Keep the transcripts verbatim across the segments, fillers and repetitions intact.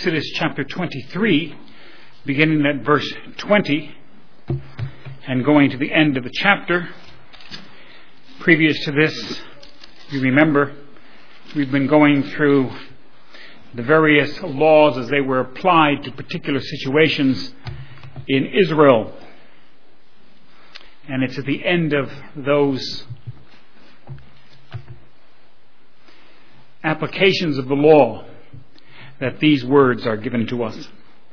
Exodus chapter twenty-three, beginning at verse twenty and going to the end of the chapter. Previous to this, you remember, we've been going through the various laws as they were applied to particular situations in Israel. And it's at the end of those applications of the law that these words are given to us.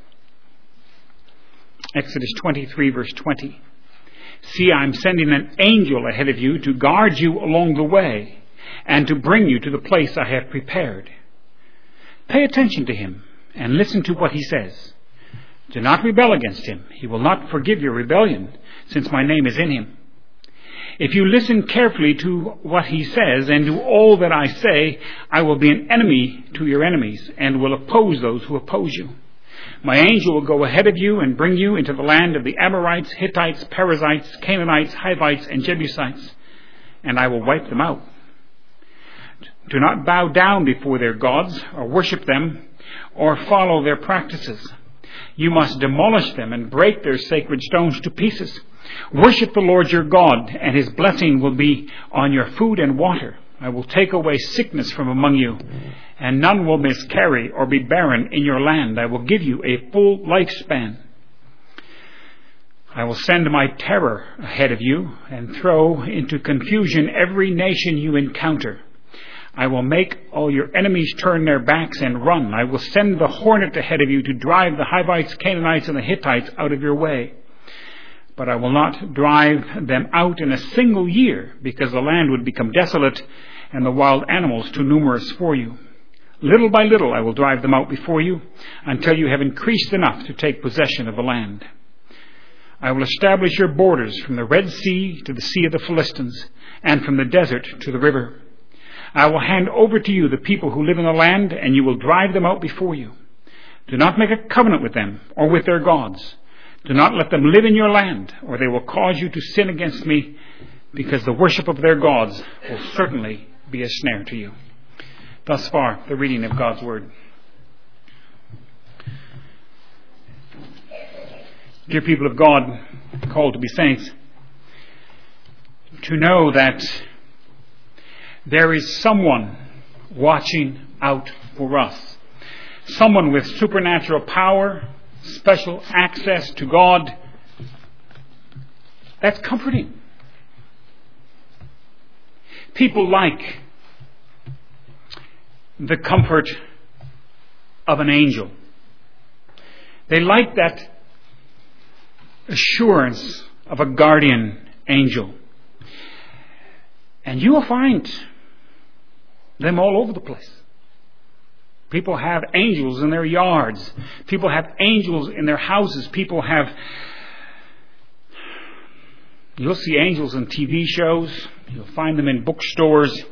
Exodus twenty-three, verse twenty. See, I'm sending an angel ahead of you to guard you along the way and to bring you to the place I have prepared. Pay attention to him and listen to what he says. Do not rebel against him. He will not forgive your rebellion, since my name is in him. If you listen carefully to what he says and do all that I say, I will be an enemy to your enemies and will oppose those who oppose you. My angel will go ahead of you and bring you into the land of the Amorites, Hittites, Perizzites, Canaanites, Hivites, and Jebusites, and I will wipe them out. Do not bow down before their gods or worship them or follow their practices. You must demolish them and break their sacred stones to pieces. Worship the Lord your God, and his blessing will be on your food and water. I will take away sickness from among you, and none will miscarry or be barren in your land. I will give you a full lifespan. I will send my terror ahead of you and throw into confusion every nation you encounter. I will make all your enemies turn their backs and run. I will send the hornet ahead of you to drive the Hivites, Canaanites, and the Hittites out of your way. But I will not drive them out in a single year, because the land would become desolate and the wild animals too numerous for you. Little by little I will drive them out before you, until you have increased enough to take possession of the land. I will establish your borders from the Red Sea to the Sea of the Philistines, and from the desert to the river. I will hand over to you the people who live in the land, and you will drive them out before you. Do not make a covenant with them or with their gods. Do not let them live in your land, or they will cause you to sin against me, because the worship of their gods will certainly be a snare to you. Thus far, the reading of God's Word. Dear people of God, called to be saints, to know that there is someone watching out for us. Someone with supernatural power, special access to God. That's comforting. People like the comfort of an angel. They like that assurance of a guardian angel. And you will find them all over the place. People have angels in their yards. People have angels in their houses. People have... You'll see angels in T V shows. You'll find them in bookstores.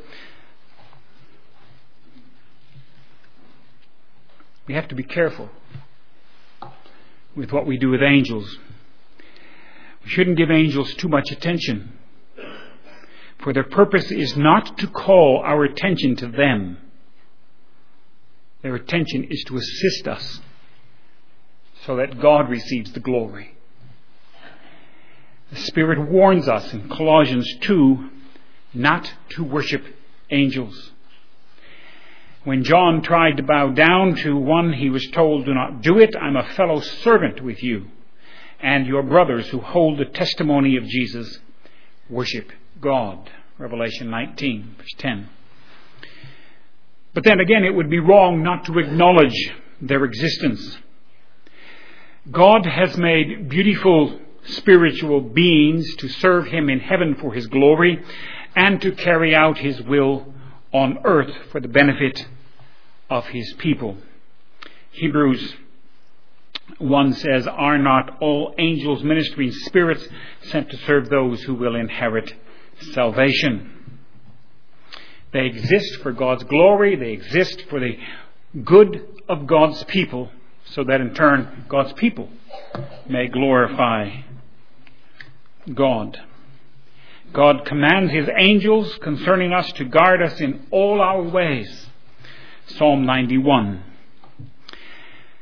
We have to be careful with what we do with angels. We shouldn't give angels too much attention, for their purpose is not to call our attention to them. Their attention is to assist us so that God receives the glory. The Spirit warns us in Colossians two not to worship angels. When John tried to bow down to one, he was told, do not do it. I'm a fellow servant with you and your brothers who hold the testimony of Jesus. Worship God. Revelation nineteen, verse ten. But then again, it would be wrong not to acknowledge their existence. God has made beautiful spiritual beings to serve him in heaven for his glory and to carry out his will on earth for the benefit of his people. Hebrews one says, are not all angels ministering spirits sent to serve those who will inherit salvation? They exist for God's glory. They exist for the good of God's people, so that in turn God's people may glorify God. God commands his angels concerning us to guard us in all our ways. Psalm ninety-one.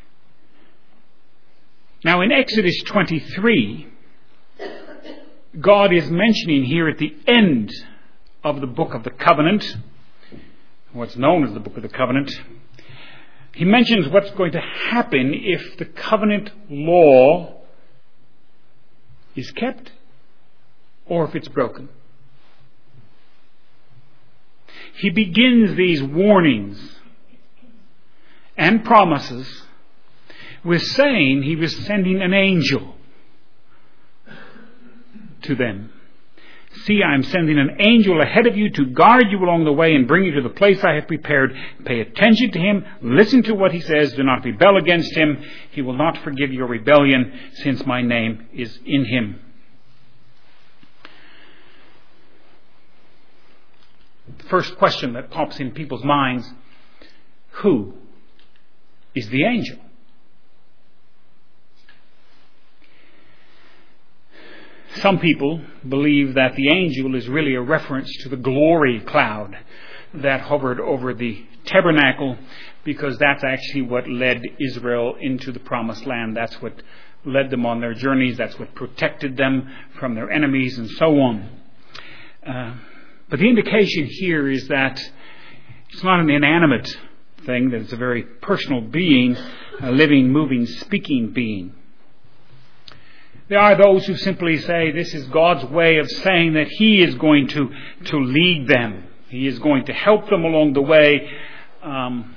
Now in Exodus twenty-three, God is mentioning here at the end of the book of the covenant, what's known as the book of the covenant, he mentions what's going to happen if the covenant law is kept or if it's broken. He begins these warnings and promises with saying he was sending an angel to them. See, I am sending an angel ahead of you to guard you along the way and bring you to the place I have prepared. Pay attention to him. Listen to what he says. Do not rebel against him. He will not forgive your rebellion, since my name is in him. The first question that pops in people's minds: who is the angel? Some people believe that the angel is really a reference to the glory cloud that hovered over the tabernacle, because that's actually what led Israel into the promised land. That's what led them on their journeys. That's what protected them from their enemies and so on. Uh, but the indication here is that it's not an inanimate thing, that it's a very personal being, a living, moving, speaking being. There are those who simply say this is God's way of saying that he is going to, to lead them. He is going to help them along the way. Um,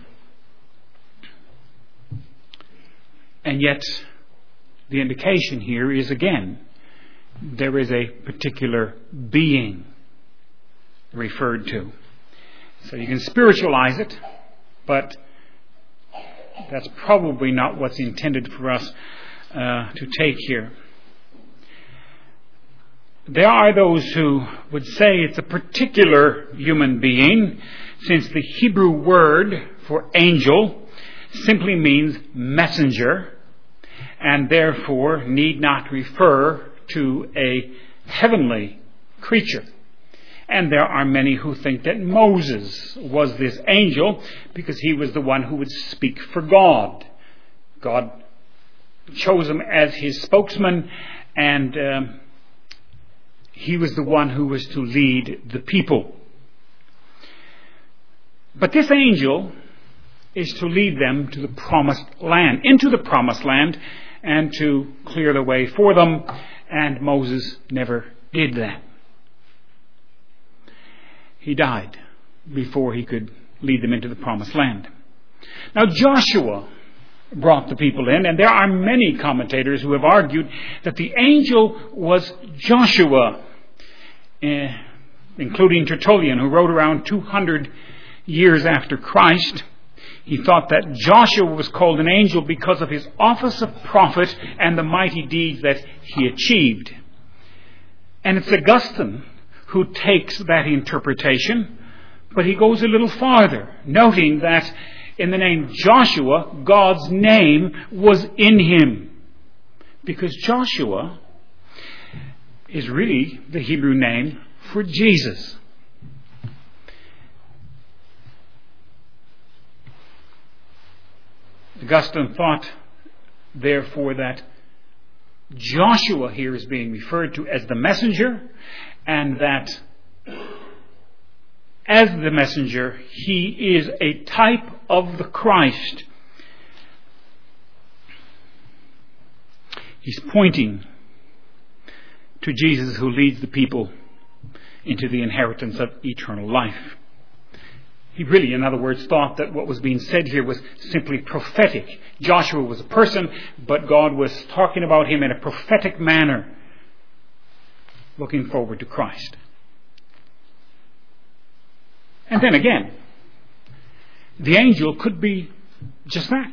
and yet, the indication here is, again, there is a particular being referred to. So you can spiritualize it, but that's probably not what's intended for us uh, to take here. There are those who would say it's a particular human being, since the Hebrew word for angel simply means messenger, and therefore need not refer to a heavenly creature. And there are many who think that Moses was this angel because he was the one who would speak for God. God chose him as his spokesman, and um, he was the one who was to lead the people. But this angel is to lead them to the promised land, into the promised land, and to clear the way for them. And Moses never did that. He died before he could lead them into the promised land. Now Joshua brought the people in, and there are many commentators who have argued that the angel was Joshua, eh, including Tertullian, who wrote around two hundred years after Christ. He thought that Joshua was called an angel because of his office of prophet and the mighty deeds that he achieved. And it's Augustine who takes that interpretation, but he goes a little farther, noting that in the name Joshua, God's name was in him. Because Joshua is really the Hebrew name for Jesus. Augustine thought, therefore, that Joshua here is being referred to as the messenger, and that as the messenger, he is a type of the Christ. He's pointing to Jesus, who leads the people into the inheritance of eternal life. He really, in other words, thought that what was being said here was simply prophetic. Joshua was a person, but God was talking about him in a prophetic manner, looking forward to Christ. And then again, the angel could be just that.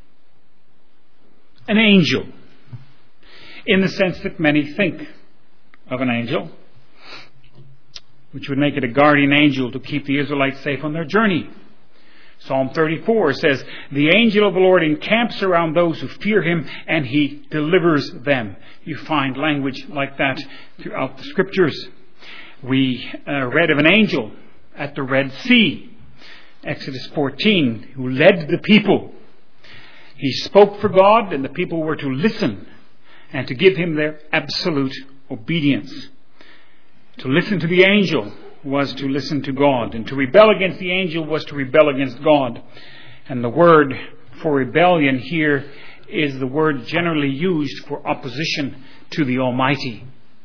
An angel, in the sense that many think of an angel, which would make it a guardian angel to keep the Israelites safe on their journey. Psalm thirty-four says, "The angel of the Lord encamps around those who fear him, and he delivers them." You find language like that throughout the Scriptures. We uh, read of an angel at the Red Sea, Exodus fourteen, who led the people. He spoke for God, and the people were to listen and to give him their absolute obedience. To listen to the angel was to listen to God, and to rebel against the angel was to rebel against God. And the word for rebellion here is the word generally used for opposition to the Almighty.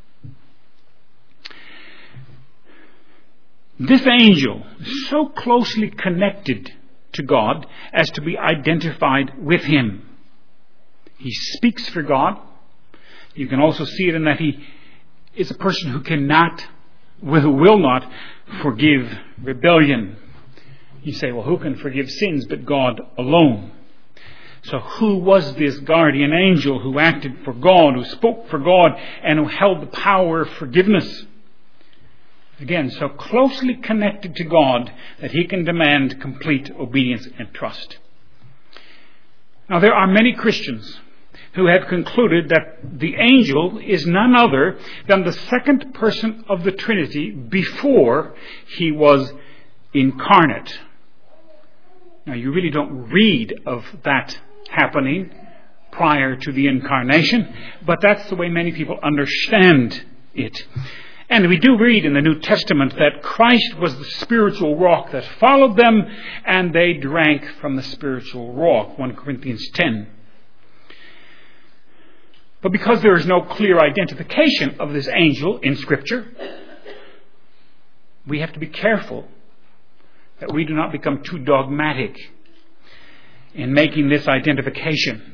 This angel is so closely connected to God as to be identified with him. He speaks for God. You can also see it in that he is a person who cannot, who will not forgive rebellion. You say, well, who can forgive sins but God alone? So who was this guardian angel who acted for God, who spoke for God, and who held the power of forgiveness? Again, so closely connected to God that he can demand complete obedience and trust. Now, there are many Christians who have concluded that the angel is none other than the second person of the Trinity before he was incarnate. Now, you really don't read of that happening prior to the incarnation, but that's the way many people understand it. And we do read in the New Testament that Christ was the spiritual rock that followed them, and they drank from the spiritual rock, First Corinthians ten. But because there is no clear identification of this angel in Scripture, we have to be careful that we do not become too dogmatic in making this identification.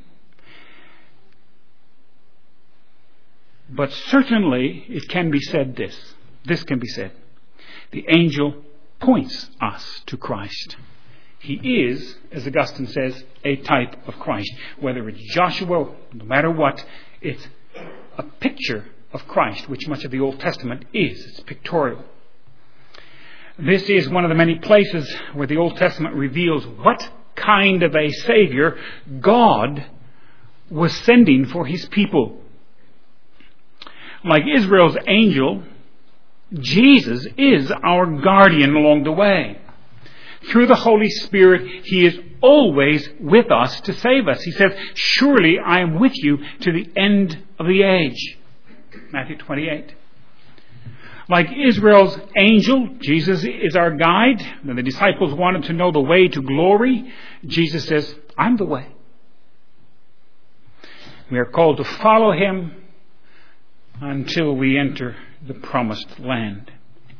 But certainly it can be said this. This can be said. The angel points us to Christ. He is, as Augustine says, a type of Christ. Whether it's Joshua, no matter what, it's a picture of Christ, which much of the Old Testament is. It's pictorial. This is one of the many places where the Old Testament reveals what kind of a Savior God was sending for his people. Like Israel's angel, Jesus is our guardian along the way. Through the Holy Spirit, he is always with us to save us. He says, surely I am with you to the end of the age. Matthew twenty-eight. Like Israel's angel, Jesus is our guide. When the disciples wanted to know the way to glory, Jesus says, I'm the way. We are called to follow him until we enter the promised land.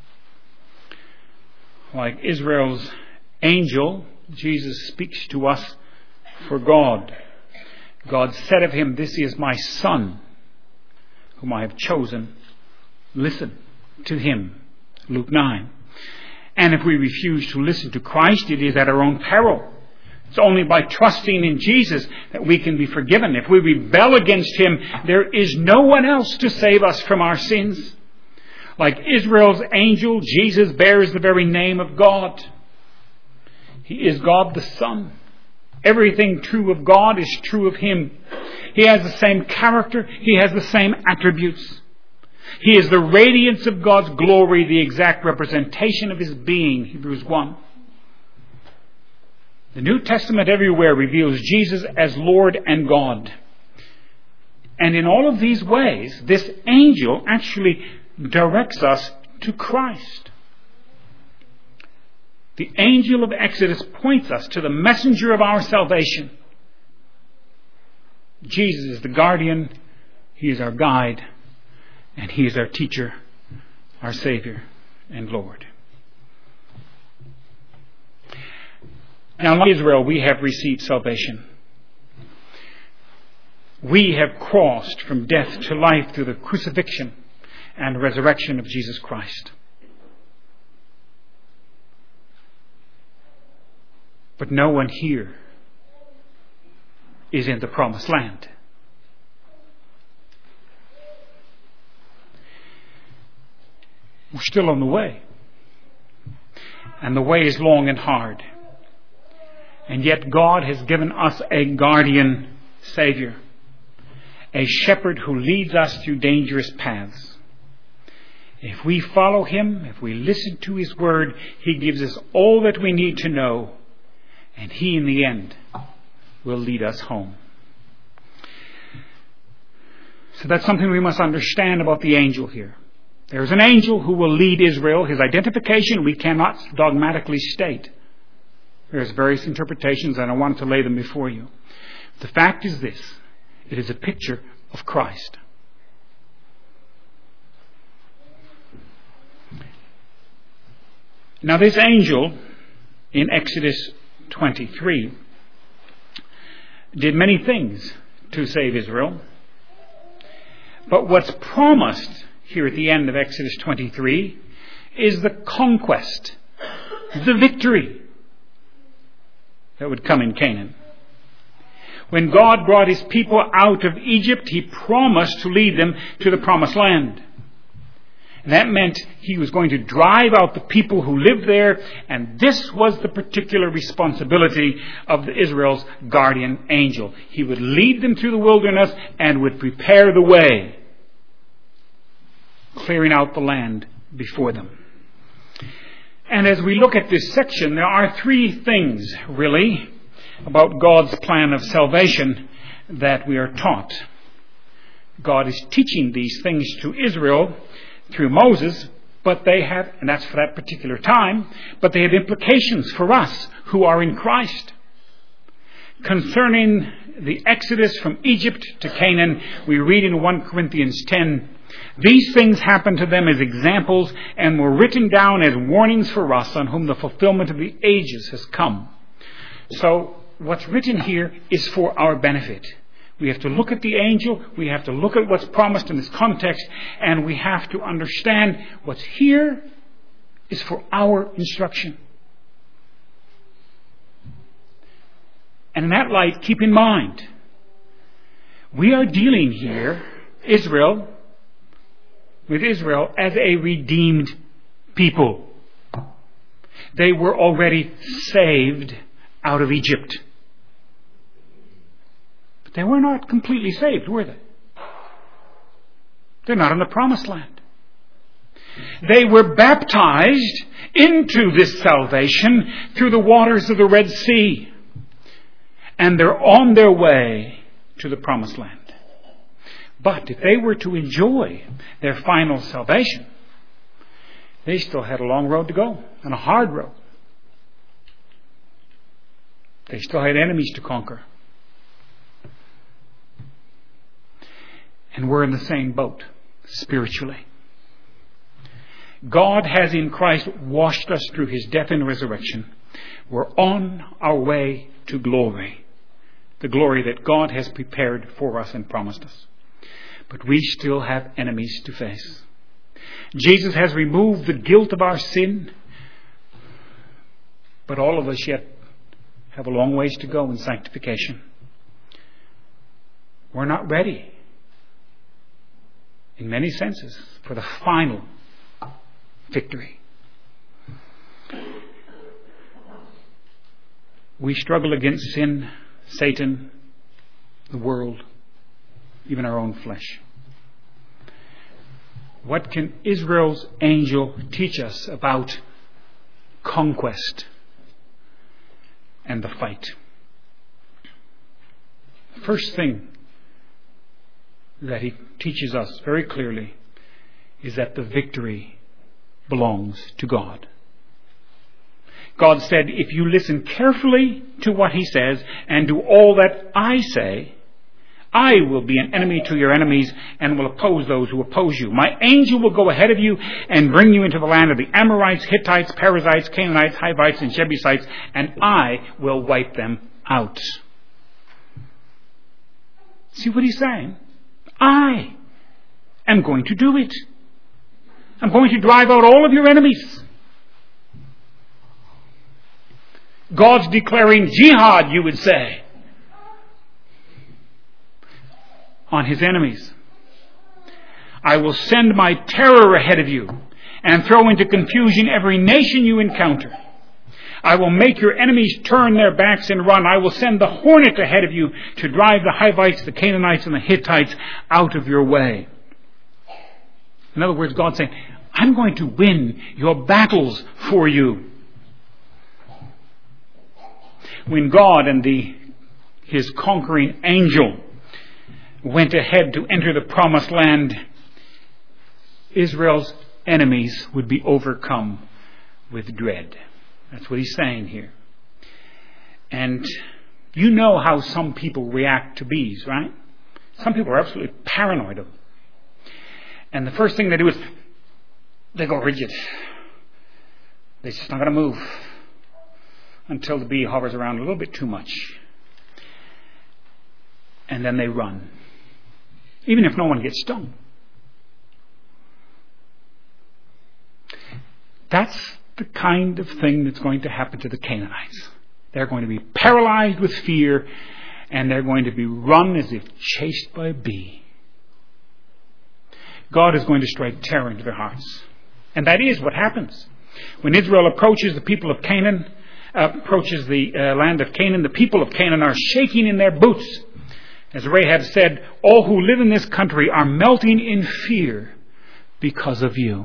Like Israel's angel, Jesus speaks to us for God. God said of him, this is my Son, whom I have chosen. Listen to him. Luke nine. And if we refuse to listen to Christ, it is at our own peril. It's only by trusting in Jesus that we can be forgiven. If we rebel against him, there is no one else to save us from our sins. Like Israel's angel, Jesus bears the very name of God. He is God the Son. Everything true of God is true of him. He has the same character. He has the same attributes. He is the radiance of God's glory, the exact representation of his being, Hebrews one. The New Testament everywhere reveals Jesus as Lord and God. And in all of these ways, this angel actually directs us to Christ. The angel of Exodus points us to the messenger of our salvation. Jesus is the guardian, he is our guide, and he is our teacher, our Savior and Lord. Now, like Israel, we have received salvation. We have crossed from death to life through the crucifixion and resurrection of Jesus Christ. But no one here is in the promised land. We're still on the way. And the way is long and hard. And yet God has given us a guardian Savior, a shepherd who leads us through dangerous paths. If we follow him, if we listen to his word, he gives us all that we need to know, and he in the end will lead us home. So that's something we must understand about the angel here. There's an angel who will lead Israel. His identification we cannot dogmatically state. There's various interpretations, and I wanted to lay them before you. The fact is this: it is a picture of Christ. Now this angel in Exodus twenty-three did many things to save Israel. But what's promised here at the end of Exodus twenty-three is the conquest, the victory that would come in Canaan. When God brought his people out of Egypt, he promised to lead them to the promised land. And that meant he was going to drive out the people who lived there, and this was the particular responsibility of Israel's guardian angel. He would lead them through the wilderness and would prepare the way, clearing out the land before them. And as we look at this section, there are three things, really, about God's plan of salvation that we are taught. God is teaching these things to Israel through Moses, but they have, and that's for that particular time, but they have implications for us who are in Christ. Concerning the exodus from Egypt to Canaan, we read in First Corinthians ten, these things happened to them as examples and were written down as warnings for us, on whom the fulfillment of the ages has come. So what's written here is for our benefit. We have to look at the angel, we have to look at what's promised in this context, and we have to understand what's here is for our instruction. And in that light, keep in mind, we are dealing here, Israel, with Israel as a redeemed people. They were already saved out of Egypt. But they were not completely saved, were they? They're not in the promised land. They were baptized into this salvation through the waters of the Red Sea. And they're on their way to the promised land. But if they were to enjoy their final salvation, they still had a long road to go, and a hard road. They still had enemies to conquer. And we're in the same boat, spiritually. God has in Christ washed us through his death and resurrection. We're on our way to glory. The glory that God has prepared for us and promised us. But we still have enemies to face. Jesus has removed the guilt of our sin, but all of us yet have a long ways to go in sanctification. We're not ready, in many senses, for the final victory. We struggle against sin, Satan, the world, even our own flesh. What can Israel's angel teach us about conquest and the fight? First thing that he teaches us very clearly is that the victory belongs to God. God said, if you listen carefully to what he says and do all that I say, I will be an enemy to your enemies and will oppose those who oppose you. My angel will go ahead of you and bring you into the land of the Amorites, Hittites, Perizzites, Canaanites, Hivites, and Jebusites, and I will wipe them out. See what he's saying? I am going to do it. I'm going to drive out all of your enemies. God's declaring jihad, you would say, on his enemies. I will send my terror ahead of you and throw into confusion every nation you encounter. I will make your enemies turn their backs and run. I will send the hornet ahead of you to drive the Hivites, the Canaanites, and the Hittites out of your way. In other words, God's saying, I'm going to win your battles for you. When God and the his conquering angel went ahead to enter the promised land, Israel's enemies would be overcome with dread. That's what he's saying here. And you know how some people react to bees, right? Some people are absolutely paranoid of them. And the first thing they do is they go rigid. They're just not going to move until the bee hovers around a little bit too much. And then they run, even if no one gets stung. That's the kind of thing that's going to happen to the Canaanites. They're going to be paralyzed with fear, and they're going to be run as if chased by a bee. God is going to strike terror into their hearts. And that is what happens. When Israel approaches the people of Canaan, uh, approaches the uh, land of Canaan, the people of Canaan are shaking in their boots. As Rahab said, all who live in this country are melting in fear because of you.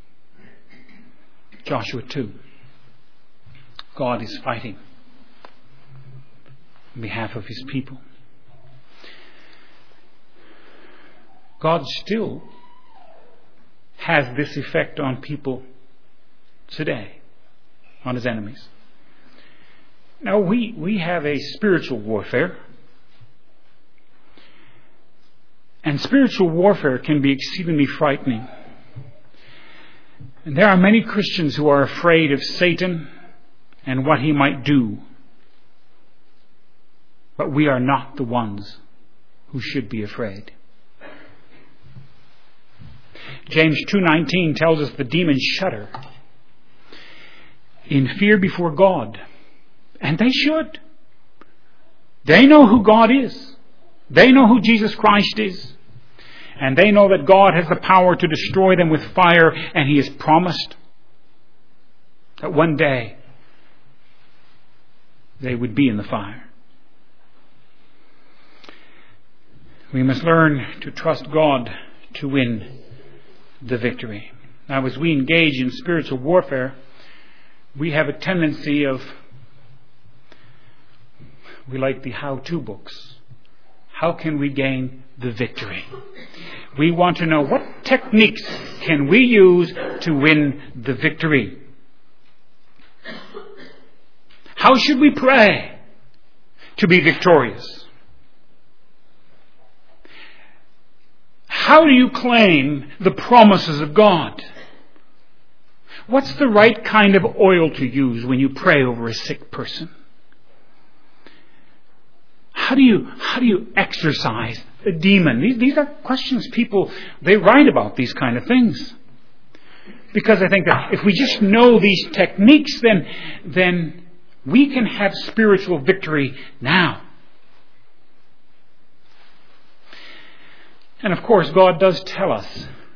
Joshua two. God is fighting on behalf of his people. God still has this effect on people today, on his enemies. Now, we, we have a spiritual warfare. And spiritual warfare can be exceedingly frightening. And there are many Christians who are afraid of Satan and what he might do. But we are not the ones who should be afraid. James two nineteen tells us the demons shudder in fear before God. And they should. They know who God is. They know who Jesus Christ is. And they know that God has the power to destroy them with fire, and he has promised that one day they would be in the fire. We must learn to trust God to win the victory. Now, as we engage in spiritual warfare, we have a tendency of, we like the how-to books. How can we gain the victory? We want to know what techniques can we use to win the victory. How should we pray to be victorious? How do you claim the promises of God? What's the right kind of oil to use when you pray over a sick person? How do you how do you exorcise a demon? These, these are questions people, they write about these kind of things. Because I think that if we just know these techniques, then, then we can have spiritual victory now. And of course, God does tell us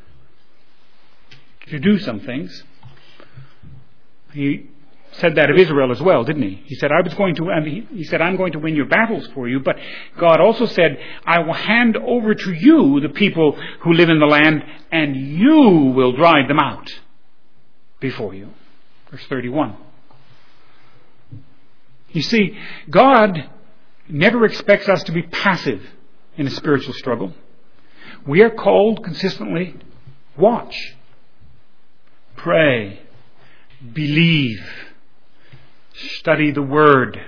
to do some things. He said that of Israel as well, didn't he? He said, I was going to, he said, I'm going to win your battles for you. But God also said, I will hand over to you the people who live in the land, and you will drive them out before you. Verse thirty-one. You see, God never expects us to be passive in a spiritual struggle. We are called consistently, watch, pray, believe, study the Word.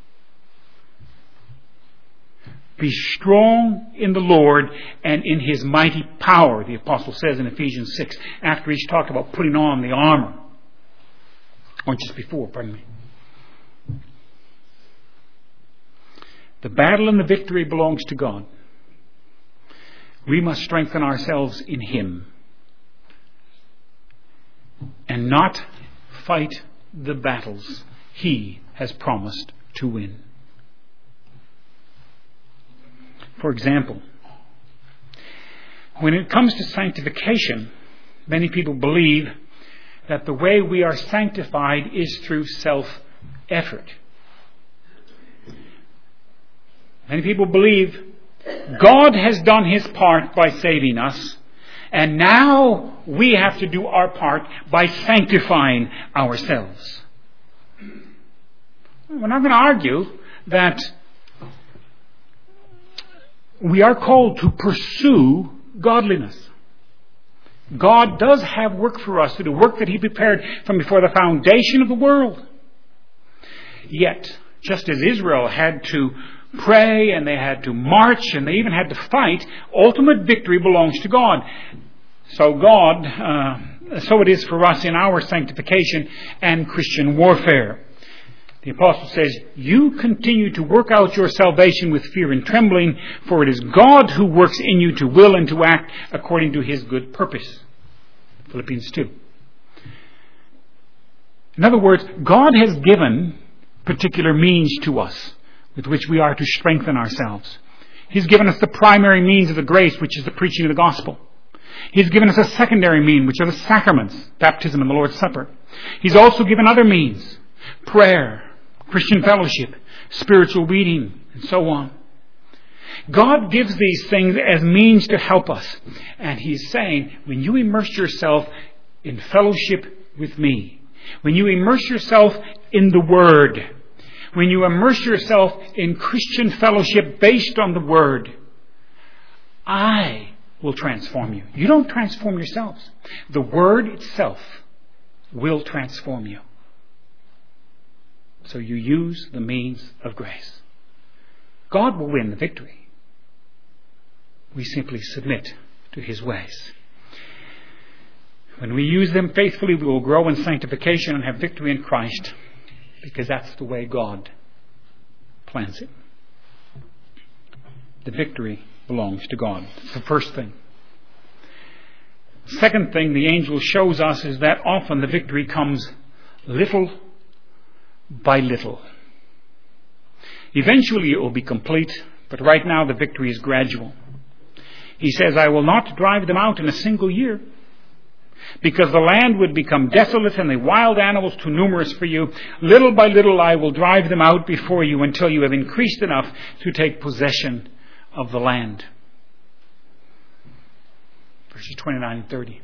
Be strong in the Lord and in His mighty power, the Apostle says in Ephesians six, after he's talked about putting on the armor. Or just before, pardon me. The battle and the victory belongs to God. We must strengthen ourselves in Him and not fight the battles He has promised to win. For example, when it comes to sanctification, many people believe that the way we are sanctified is through self-effort. Many people believe God has done His part by saving us, and now we have to do our part by sanctifying ourselves. We're not going to argue that we are called to pursue godliness. God does have work for us to do, work that He prepared from before the foundation of the world. Yet, just as Israel had to pray and they had to march and they even had to fight, ultimate victory belongs to God. So God, uh, so it is for us in our sanctification and Christian warfare. The apostle says, you continue to work out your salvation with fear and trembling, for it is God who works in you to will and to act according to His good purpose. Philippians two. In other words, God has given particular means to us with which we are to strengthen ourselves. He's given us the primary means of the grace, which is the preaching of the gospel. He's given us a secondary mean, which are the sacraments, baptism and the Lord's Supper. He's also given other means, prayer, Christian fellowship, spiritual reading, and so on. God gives these things as means to help us. And He's saying, when you immerse yourself in fellowship with me, when you immerse yourself in the Word, when you immerse yourself in Christian fellowship based on the Word, I will transform you. You don't transform yourselves. The Word itself will transform you. So you use the means of grace. God will win the victory. We simply submit to His ways. When we use them faithfully, we will grow in sanctification and have victory in Christ, because that's the way God plans it. The victory belongs to God. It's the first thing. Second thing the angel shows us is that often the victory comes little by little. Eventually it will be complete, but right now the victory is gradual. He says, I will not drive them out in a single year, because the land would become desolate and the wild animals too numerous for you. Little by little I will drive them out before you until you have increased enough to take possession of the land. Verses twenty-nine and thirty.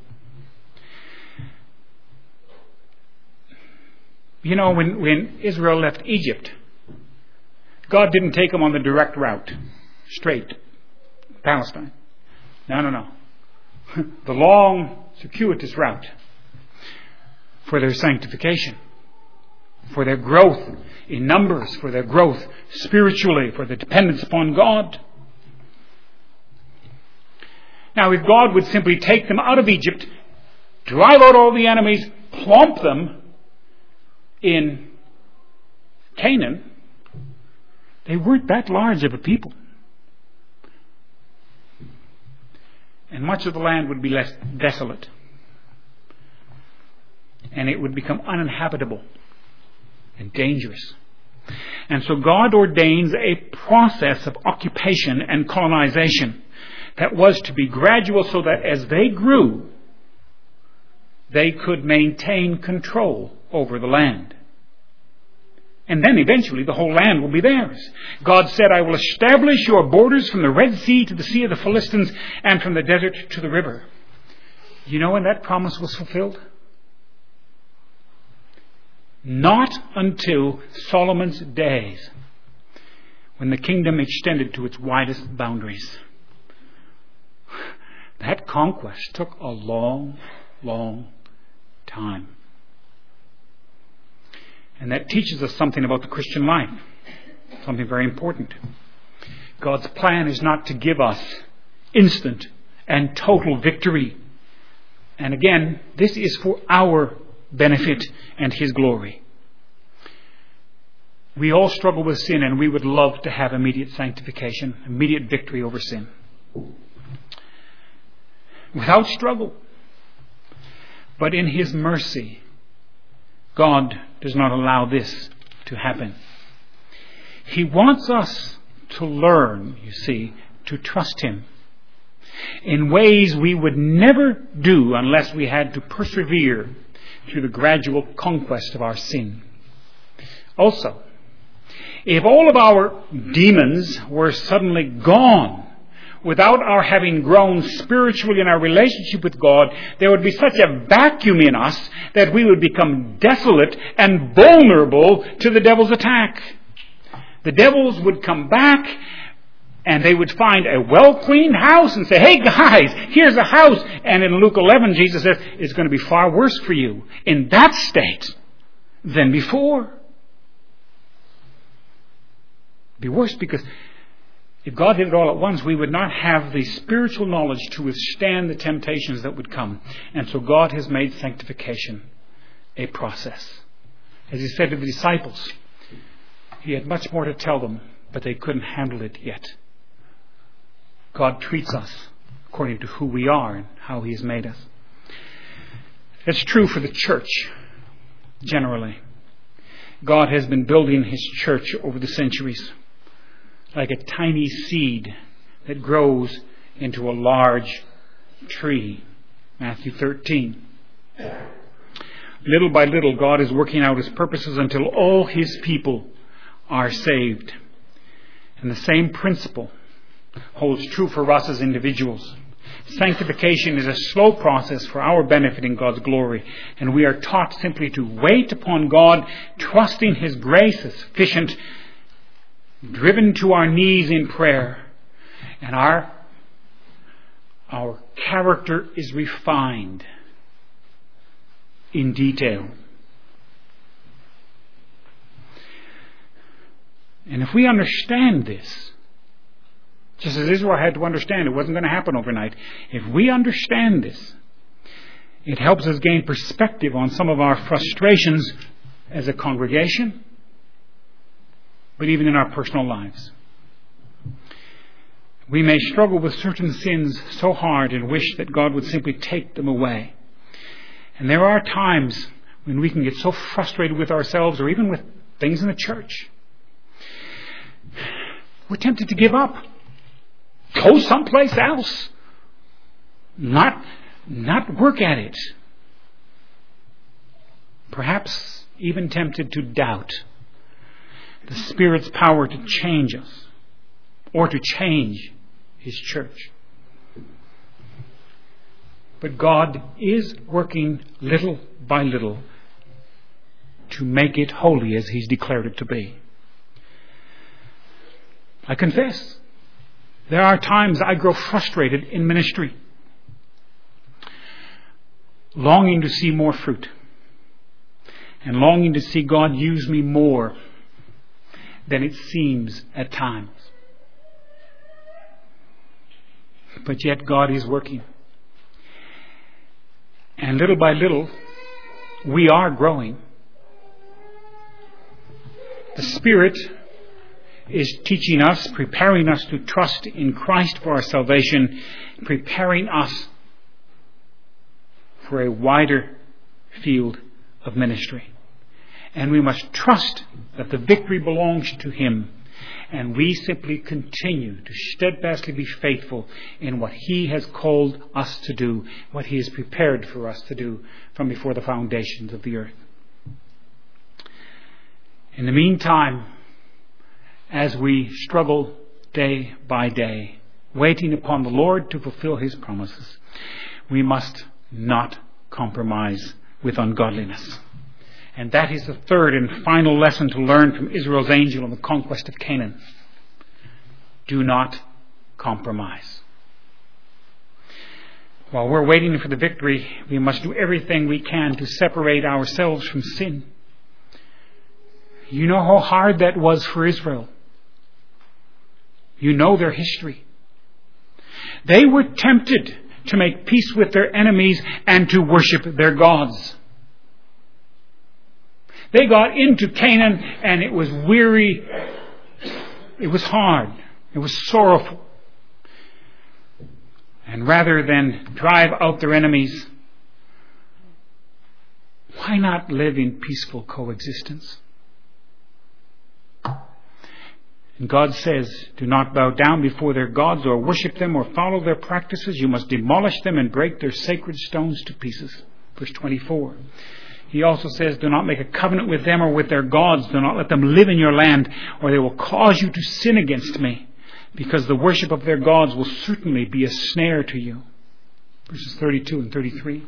You know, when, when Israel left Egypt, God didn't take them on the direct route, straight, Palestine. No, no, no. The long, circuitous route for their sanctification, for their growth in numbers, for their growth spiritually, for their dependence upon God. Now, if God would simply take them out of Egypt, drive out all the enemies, plump them in Canaan, they weren't that large of a people. And much of the land would be less desolate. And it would become uninhabitable and dangerous. And so God ordains a process of occupation and colonization that was to be gradual, so that as they grew, they could maintain control over the land. And then eventually the whole land will be theirs. God said, I will establish your borders from the Red Sea to the Sea of the Philistines and from the desert to the river. You know when that promise was fulfilled? Not until Solomon's days, when the kingdom extended to its widest boundaries. That conquest took a long, long time. And that teaches us something about the Christian life. Something very important. God's plan is not to give us instant and total victory. And again, this is for our benefit and His glory. We all struggle with sin, and we would love to have immediate sanctification, immediate victory over sin. Without struggle. But in His mercy, God does not allow this to happen. He wants us to learn, you see, to trust Him in ways we would never do unless we had to persevere through the gradual conquest of our sin. Also, if all of our demons were suddenly gone without our having grown spiritually in our relationship with God, there would be such a vacuum in us that we would become desolate and vulnerable to the devil's attack. The devils would come back and they would find a well-cleaned house and say, hey guys, here's a house. And in Luke eleven, Jesus says, it's going to be far worse for you in that state than before. It'd be worse because if God did it all at once, we would not have the spiritual knowledge to withstand the temptations that would come. And so God has made sanctification a process. As He said to the disciples, He had much more to tell them, but they couldn't handle it yet. God treats us according to who we are and how He has made us. It's true for the church, generally. God has been building His church over the centuries, like a tiny seed that grows into a large tree. Matthew thirteen. Little by little, God is working out His purposes until all His people are saved. And the same principle holds true for us as individuals. Sanctification is a slow process for our benefit in God's glory, and we are taught simply to wait upon God, trusting His grace is sufficient, driven to our knees in prayer, and our, our character is refined in detail. And if we understand this, just as Israel had to understand, it wasn't going to happen overnight. If we understand this, it helps us gain perspective on some of our frustrations as a congregation, but even in our personal lives. We may struggle with certain sins so hard and wish that God would simply take them away. And there are times when we can get so frustrated with ourselves or even with things in the church. We're tempted to give up. Go someplace else. Not, not work at it. Perhaps even tempted to doubt the Spirit's power to change us or to change His church. But God is working little by little to make it holy as He's declared it to be. I confess, there are times I grow frustrated in ministry, longing to see more fruit and longing to see God use me more than it seems at times. But yet God is working. And little by little, we are growing. The Spirit is teaching us, preparing us to trust in Christ for our salvation, preparing us for a wider field of ministry. And we must trust that the victory belongs to Him. And we simply continue to steadfastly be faithful in what He has called us to do, what He has prepared for us to do from before the foundations of the earth. In the meantime, as we struggle day by day, waiting upon the Lord to fulfill His promises, we must not compromise with ungodliness. And that is the third and final lesson to learn from Israel's angel on the conquest of Canaan. Do not compromise. While we're waiting for the victory, we must do everything we can to separate ourselves from sin. You know how hard that was for Israel. You know their history. They were tempted to make peace with their enemies and to worship their gods. They got into Canaan and it was weary. It was hard. It was sorrowful. And rather than drive out their enemies, why not live in peaceful coexistence? And God says, do not bow down before their gods or worship them or follow their practices. You must demolish them and break their sacred stones to pieces. Verse twenty-four. He also says, do not make a covenant with them or with their gods. Do not let them live in your land, or they will cause you to sin against me, because the worship of their gods will certainly be a snare to you. Verses thirty-two and thirty-three.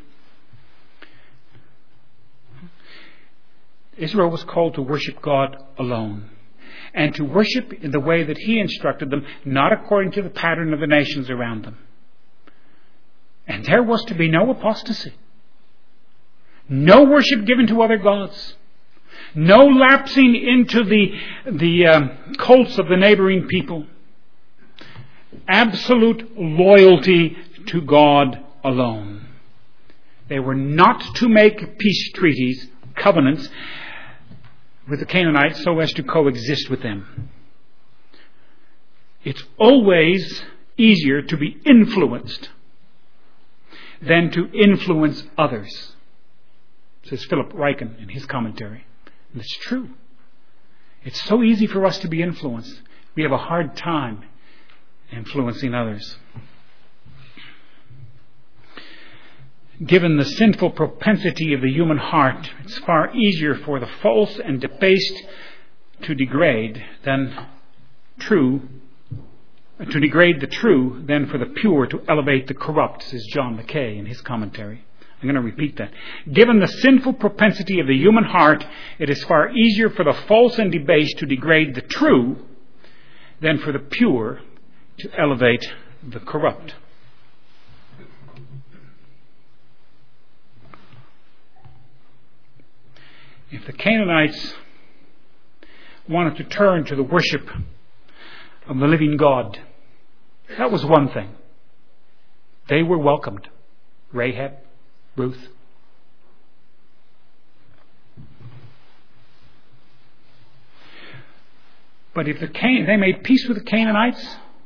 Israel was called to worship God alone. and to worship in the way that He instructed them, not according to the pattern of the nations around them. And there was to be no apostasy. No worship given to other gods. No lapsing into the, the um, cults of the neighboring people. Absolute loyalty to God alone. They were not to make peace treaties, covenants, with the Canaanites so as to coexist with them. It's always easier to be influenced than to influence others, says Philip Ryken in his commentary. And it's true. It's so easy for us to be influenced. We have a hard time influencing others. Given the sinful propensity of the human heart, it's far easier for the false and debased to degrade than true, to degrade the true than for the pure to elevate the corrupt, says John Mackay in his commentary. I'm going to repeat that. Given the sinful propensity of the human heart, it is far easier for the false and debased to degrade the true than for the pure to elevate the corrupt. If the Canaanites wanted to turn to the worship of the living God, that was one thing. They were welcomed. Rahab, Ruth. But if the Can- they made peace with the Canaanites,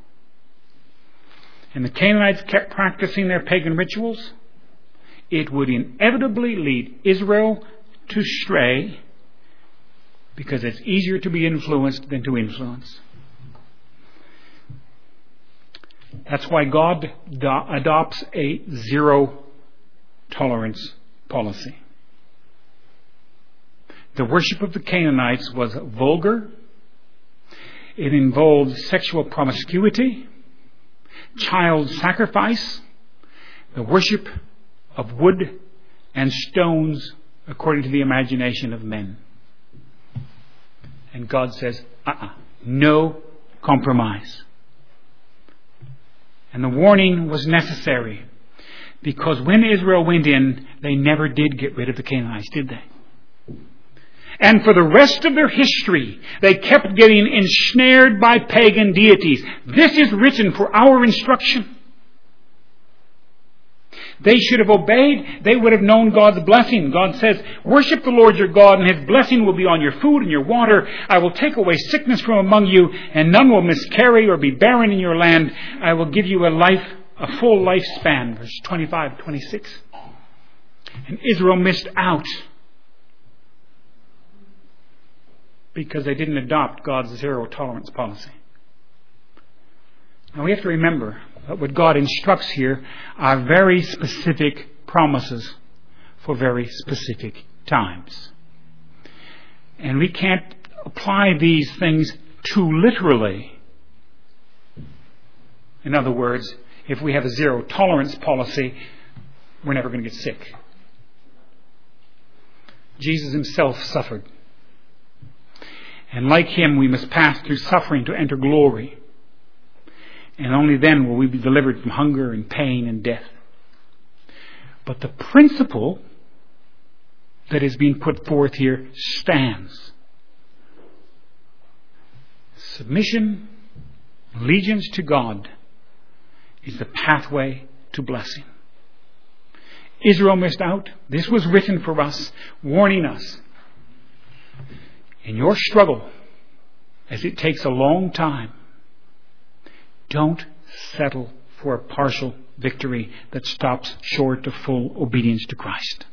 and the Canaanites kept practicing their pagan rituals, it would inevitably lead Israel to stray, because it's easier to be influenced than to influence. That's why God do- adopts a zero tolerance policy. The worship of the Canaanites was vulgar. It involved sexual promiscuity, child sacrifice, the worship of wood and stones according to the imagination of men. And God says, uh-uh, no compromise. And the warning was necessary, because when Israel went in, they never did get rid of the Canaanites, did they? And for the rest of their history, they kept getting ensnared by pagan deities. This is written for our instruction. They should have obeyed. They would have known God's blessing. God says, worship the Lord your God, and His blessing will be on your food and your water. I will take away sickness from among you, and none will miscarry or be barren in your land. I will give you a life, a full lifespan. Verse twenty-five, twenty-six. And Israel missed out because they didn't adopt God's zero tolerance policy. Now we have to remember that what God instructs here are very specific promises for very specific times. And we can't apply these things too literally. In other words, if we have a zero tolerance policy, we're never going to get sick. Jesus Himself suffered. And like Him, we must pass through suffering to enter glory. And only then will we be delivered from hunger and pain and death. But the principle that is being put forth here stands. Submission, allegiance to God is the pathway to blessing. Israel missed out. This was written for us, warning us. In your struggle, as it takes a long time, don't settle for a partial victory that stops short of full obedience to Christ.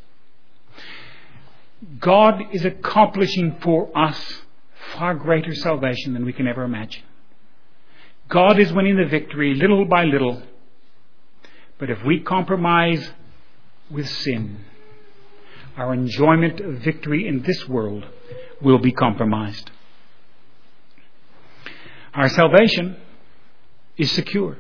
God is accomplishing for us far greater salvation than we can ever imagine. God is winning the victory little by little. But if we compromise with sin, our enjoyment of victory in this world will be compromised. Our salvation is secure.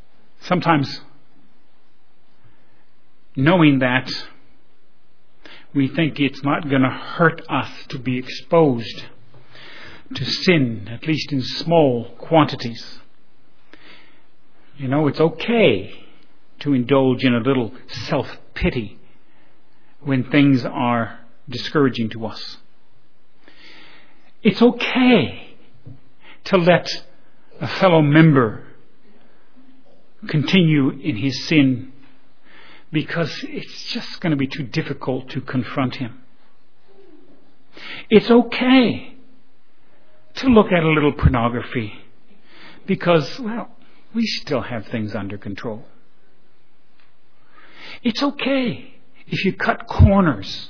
Sometimes, knowing that, we think it's not going to hurt us to be exposed to sin, at least in small quantities. You know, it's okay to indulge in a little self-pity when things are discouraging to us. It's okay to let a fellow member continue in his sin because it's just going to be too difficult to confront him. It's okay to look at a little pornography because, well, we still have things under control. It's okay if you cut corners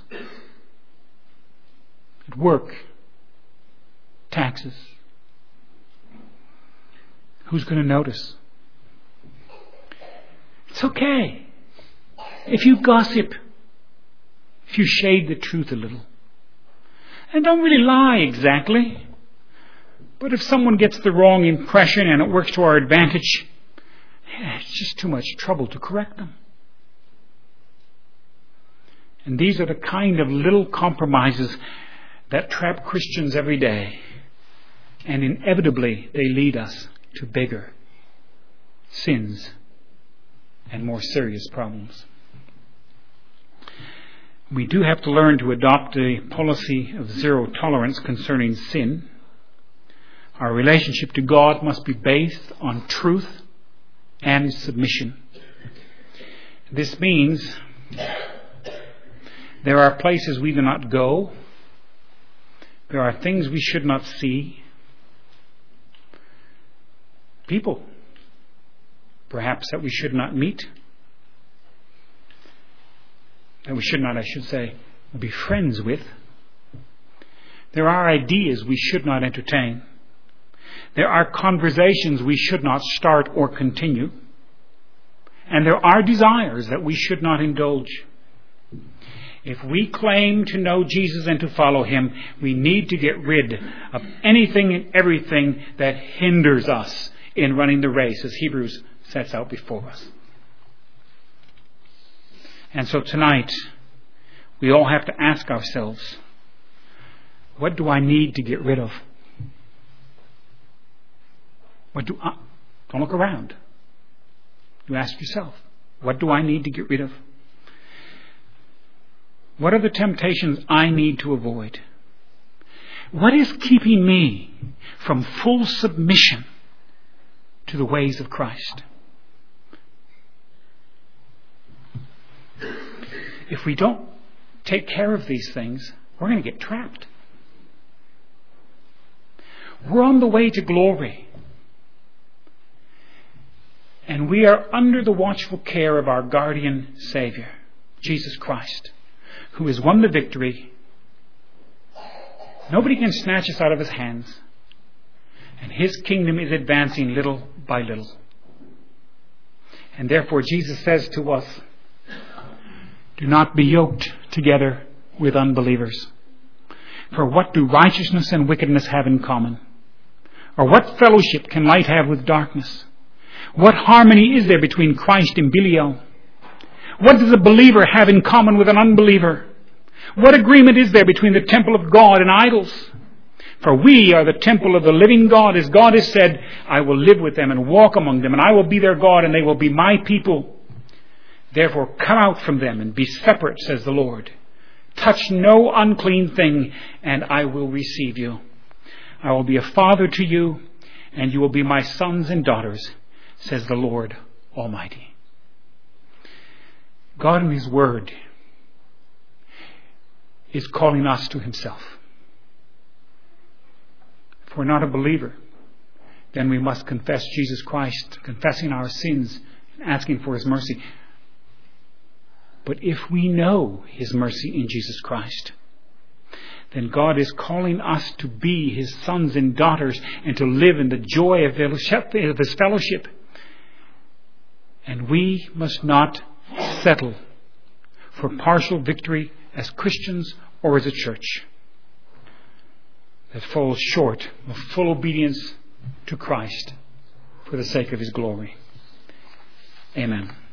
at work, taxes. Who's going to notice? It's okay if you gossip, if you shade the truth a little. And don't really lie exactly. But if someone gets the wrong impression and it works to our advantage, it's just too much trouble to correct them. And these are the kind of little compromises that trap Christians every day. And inevitably they lead us to bigger sins and more serious problems. We do have to learn to adopt a policy of zero tolerance concerning sin. Our relationship to God must be based on truth and submission. This means there are places we do not go. There are things we should not see. People, perhaps, that we should not meet. That we should not, I should say, be friends with. There are ideas we should not entertain. There are conversations we should not start or continue. And there are desires that we should not indulge. If we claim to know Jesus and to follow Him, we need to get rid of anything and everything that hinders us in running the race, as Hebrews sets out before us. And so tonight, we all have to ask ourselves, what do I need to get rid of? What do I... Don't look around. You ask yourself, what do I need to get rid of? What are the temptations I need to avoid? What is keeping me from full submission to the ways of Christ? If we don't take care of these things, we're going to get trapped. We're on the way to glory. And we are under the watchful care of our guardian Savior, Jesus Christ, who has won the victory. Nobody can snatch us out of His hands. And His kingdom is advancing little by little. And therefore Jesus says to us, do not be yoked together with unbelievers. For what do righteousness and wickedness have in common? Or what fellowship can light have with darkness? What harmony is there between Christ and Belial? What does a believer have in common with an unbeliever? What agreement is there between the temple of God and idols? For we are the temple of the living God, as God has said, I will live with them and walk among them, and I will be their God, and they will be my people. Therefore come out from them and be separate, says the Lord. Touch no unclean thing, and I will receive you. I will be a father to you, and you will be my sons and daughters, says the Lord Almighty. God in His Word is calling us to Himself. If we're not a believer, then we must confess Jesus Christ, confessing our sins and asking for His mercy. But if we know His mercy in Jesus Christ, then God is calling us to be His sons and daughters and to live in the joy of His fellowship. And we must not settle for partial victory as Christians or as a church that falls short of full obedience to Christ for the sake of His glory. Amen.